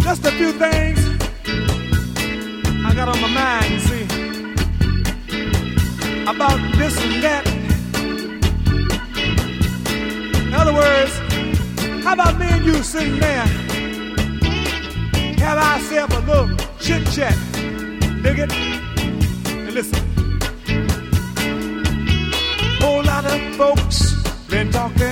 Just a few things I got on my mind, you see, about this and that. In other words, how about me and you sitting there, have ourselves a little chit-chat, dig it? And listen. Whole lot of folks been talking